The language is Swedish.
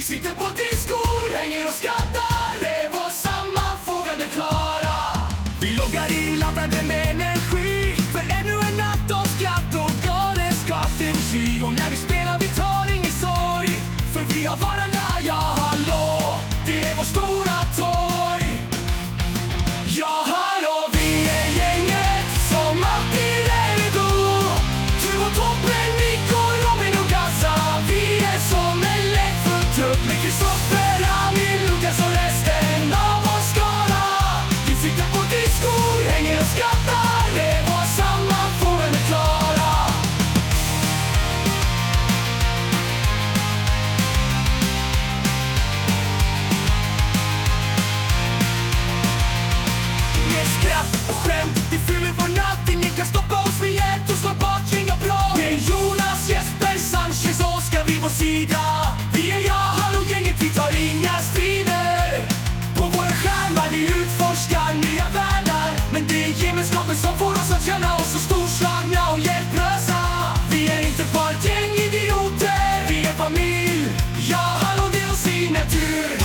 sitter på diskor, hänger och skrattar, det är vår sammanfogade klara. Vi loggar in laddade med energi för ännu en natt av skratt och galenskap. Och när vi spelar vi tar ingen sorg, för vi har varandra, ja hallå, det är vår stora torg. Ja hallå, vi är gänget som alltid är redo. Du och Toppen, Nico, Robin och Gassa, vi är som en lätt för trupp med